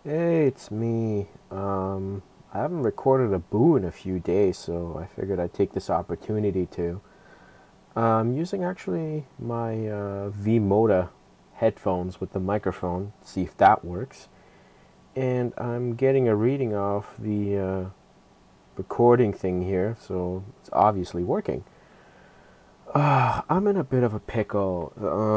Hey, it's me. I haven't recorded a boo in a few days, so I figured I'd take this opportunity to. I'm using actually my V-Moda headphones with the microphone, see if that works. And I'm getting a reading off the recording thing here, so it's obviously working. I'm in a bit of a pickle.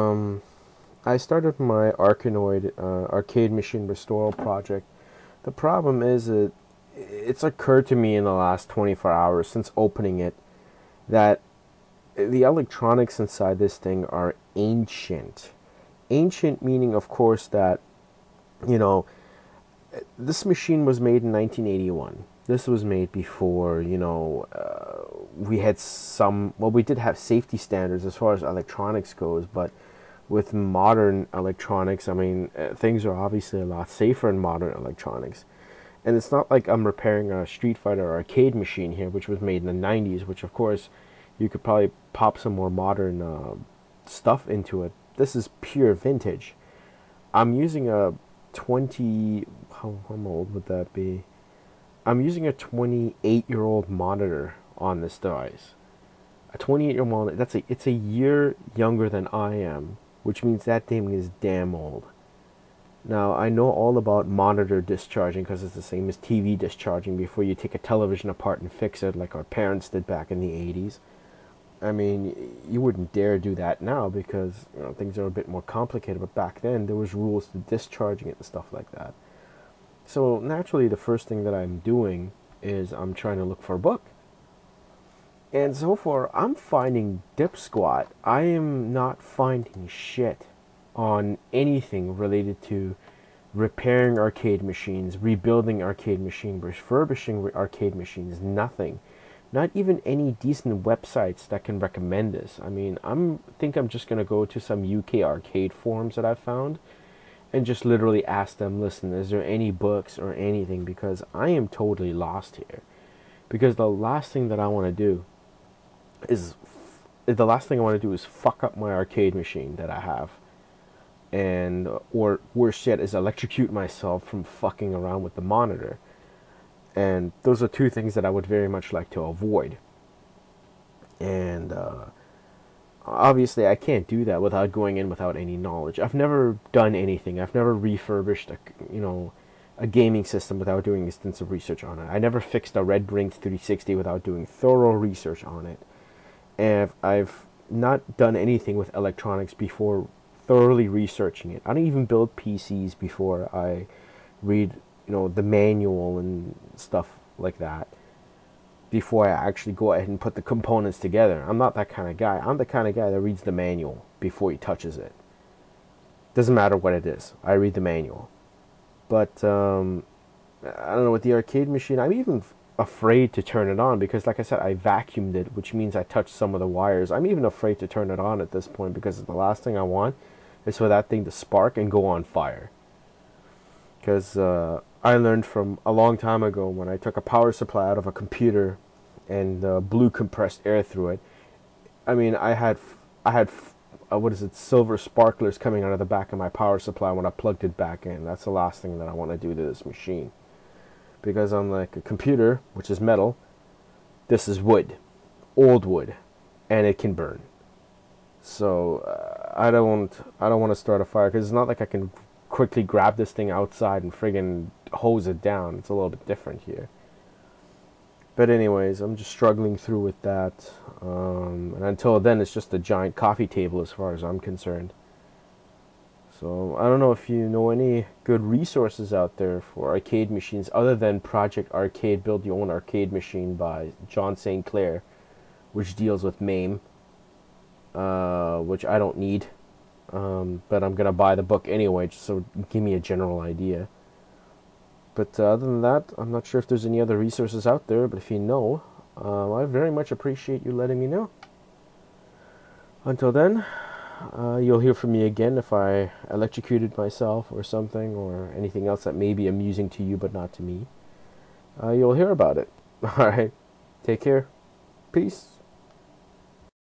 I started my Arkanoid arcade machine restoral project. The problem is that it's occurred to me in the last 24 hours since opening it that the electronics inside this thing are ancient. Ancient meaning, of course, that, you know, this machine was made in 1981. This was made before, we had we did have safety standards as far as electronics goes, but with modern electronics, I mean, things are obviously a lot safer in modern electronics. And it's not like I'm repairing a Street Fighter arcade machine here, which was made in the 90s, which of course you could probably pop some more modern stuff into it. This is pure vintage. I'm using a 20, how old would that be? I'm using a 28-year-old monitor on this device. A 28-year-old monitor, it's a year younger than I am, which means that thing is damn old. Now, I know all about monitor discharging because it's the same as TV discharging before you take a television apart and fix it like our parents did back in the 80s. I mean, you wouldn't dare do that now because things are a bit more complicated, but back then there was rules to discharging it and stuff like that. So naturally, the first thing that I'm doing is I'm trying to look for a book. And so far, I'm finding Dip Squat. I am not finding shit on anything related to repairing arcade machines, rebuilding arcade machines, refurbishing arcade machines. Nothing. Not even any decent websites that can recommend this. I mean, I'm just gonna go to some UK arcade forums that I've found and just literally ask them, listen, is there any books or anything? Because I am totally lost here. Because the last thing I want to do is fuck up my arcade machine that I have, and or worse yet, is electrocute myself from fucking around with the monitor. And those are two things that I would very much like to avoid. And obviously, I can't do that without going in without any knowledge. I've never done anything. I've never refurbished a gaming system without doing extensive research on it. I never fixed a Red Ring 360 without doing thorough research on it. And I've not done anything with electronics before thoroughly researching it. I don't even build PCs before I read, the manual and stuff like that. Before I actually go ahead and put the components together. I'm not that kind of guy. I'm the kind of guy that reads the manual before he touches it. Doesn't matter what it is. I read the manual. But I don't know, with the arcade machine, I'm even afraid to turn it on because, like I said, I vacuumed it, which means I touched some of the wires. I'm even afraid to turn it on at this point because the last thing I want is for that thing to spark and go on fire. Because I learned from a long time ago when I took a power supply out of a computer and blew compressed air through it. I mean, I had what is it, silver sparklers coming out of the back of my power supply when I plugged it back in. That's the last thing that I want to do to this machine. Because unlike a computer, which is metal, this is wood, old wood, and it can burn. So I don't want to start a fire because it's not like I can quickly grab this thing outside and friggin' hose it down. It's a little bit different here. But anyways, I'm just struggling through with that. And until then, it's just a giant coffee table as far as I'm concerned. So I don't know if you know any good resources out there for arcade machines other than Project Arcade Build Your Own Arcade Machine by John St. Clair, which deals with MAME, which I don't need. But I'm gonna buy the book anyway, just so give me a general idea. But other than that, I'm not sure if there's any other resources out there. But if you know, I very much appreciate you letting me know. Until then, you'll hear from me again if I electrocuted myself or something, or anything else that may be amusing to you but not to me. You'll hear about it. All right. Take care. Peace.